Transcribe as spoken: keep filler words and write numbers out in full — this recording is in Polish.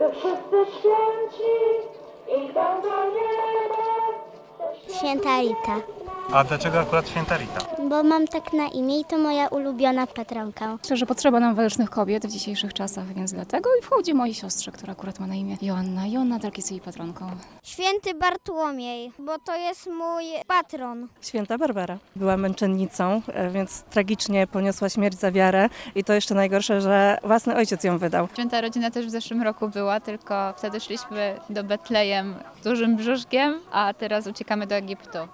to wszyscy święci idą do nieba. Święta Rita, A dlaczego akurat święta Rita? bo mam tak na imię i to moja ulubiona patronka. Myślę, że potrzeba nam walecznych kobiet w dzisiejszych czasach, więc dlatego i wchodzi mojej siostrze, która akurat ma na imię Joanna. Joanna tak jest jej patronką. Święty Bartłomiej, bo to jest mój patron. Święta Barbara. Była męczennicą, więc tragicznie poniosła śmierć za wiarę i to jeszcze najgorsze, że własny ojciec ją wydał. Święta rodzina też w zeszłym roku była, tylko wtedy szliśmy do Betlejem dużym brzuszkiem, a teraz uciekamy do Egiptu.